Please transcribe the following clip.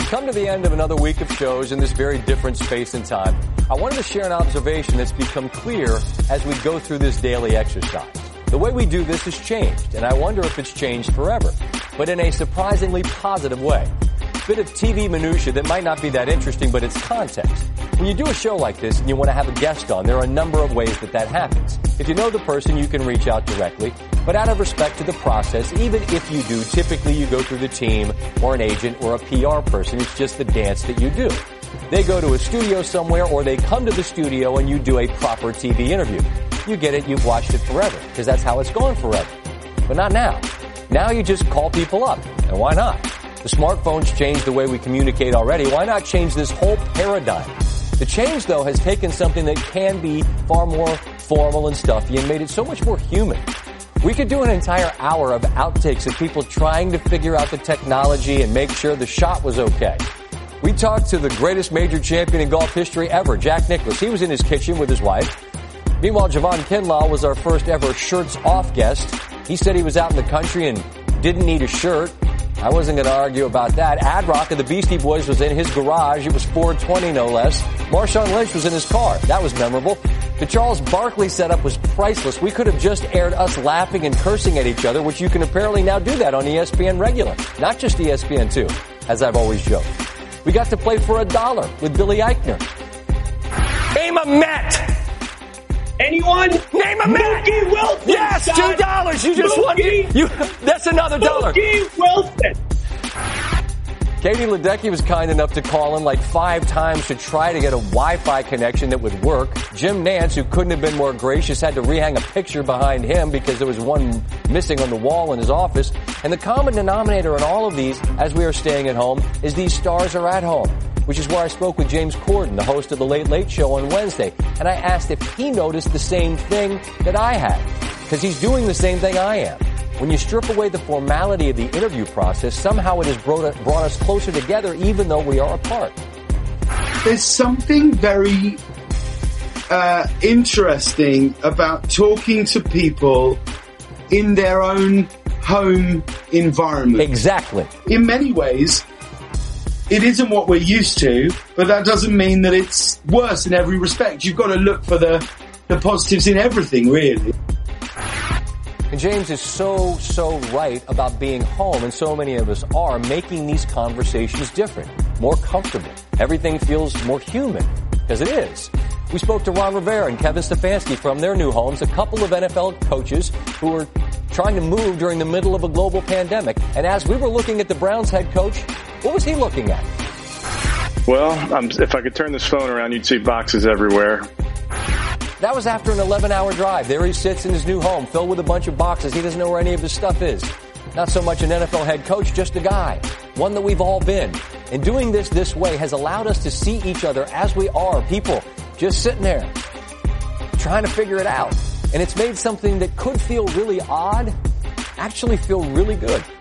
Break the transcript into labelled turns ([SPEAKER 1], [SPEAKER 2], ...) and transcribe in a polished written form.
[SPEAKER 1] come to the end of another week of shows in this very different space and time. I wanted to share an observation that's become clear as we go through this daily exercise. The way we do this has changed, and I wonder if it's changed forever, but in a surprisingly positive way. A bit of TV minutia that might not be that interesting, but it's context. When you do a show like this and you want to have a guest on, there are a number of ways that happens. If you know the person, you can reach out directly, but out of respect to the process, even if you do, typically you go through the team or an agent or a PR person. It's just the dance that you do. They go to a studio somewhere or they come to the studio and you do a proper TV interview. You get it, you've watched it forever, because that's how it's gone forever. But not now. Now you just call people up. And why not? The smartphones changed the way we communicate already. Why not change this whole paradigm? The change, though, has taken something that can be far more formal and stuffy and made it so much more human. We could do an entire hour of outtakes of people trying to figure out the technology and make sure the shot was okay. We talked to the greatest major champion in golf history ever, Jack Nicklaus. He was in his kitchen with his wife. Meanwhile, Javon Kinlaw was our first ever shirts-off guest. He said he was out in the country and didn't need a shirt. I wasn't going to argue about that. Ad Rock of the Beastie Boys was in his garage. It was 420, no less. Marshawn Lynch was in his car. That was memorable. The Charles Barkley setup was priceless. We could have just aired us laughing and cursing at each other, which you can apparently now do that on ESPN regular. Not just ESPN2, as I've always joked. We got to play for $1 with Billy Eichner. Name a Met!
[SPEAKER 2] Anyone?
[SPEAKER 1] Name a Met!
[SPEAKER 2] Mookie Wilson!
[SPEAKER 1] Yes, $2! You just won. That's another $1.
[SPEAKER 2] Mookie Wilson!
[SPEAKER 1] Katie Ledecky was kind enough to call in like 5 times to try to get a Wi-Fi connection that would work. Jim Nance, who couldn't have been more gracious, had to rehang a picture behind him because there was one missing on the wall in his office. And the common denominator in all of these, as we are staying at home, is these stars are at home, which is where I spoke with James Corden, the host of The Late Late Show on Wednesday. And I asked if he noticed the same thing that I had, because he's doing the same thing I am. When you strip away the formality of the interview process, somehow it has brought us closer together even though we are apart.
[SPEAKER 3] There's something very interesting about talking to people in their own home environment.
[SPEAKER 1] Exactly.
[SPEAKER 3] In many ways, it isn't what we're used to, but that doesn't mean that it's worse in every respect. You've got to look for the positives in everything, really.
[SPEAKER 1] And James is so right about being home, and so many of us are, making these conversations different, more comfortable. Everything feels more human, because it is. We spoke to Ron Rivera and Kevin Stefanski from their new homes, a couple of NFL coaches who were trying to move during the middle of a global pandemic. And as we were looking at the Browns head coach, what was he looking at?
[SPEAKER 4] Well, if I could turn this phone around, you'd see boxes everywhere.
[SPEAKER 1] That was after an 11-hour drive. There he sits in his new home, filled with a bunch of boxes. He doesn't know where any of his stuff is. Not so much an NFL head coach, just a guy. One that we've all been. And doing this way has allowed us to see each other as we are, people just sitting there, trying to figure it out. And it's made something that could feel really odd actually feel really good.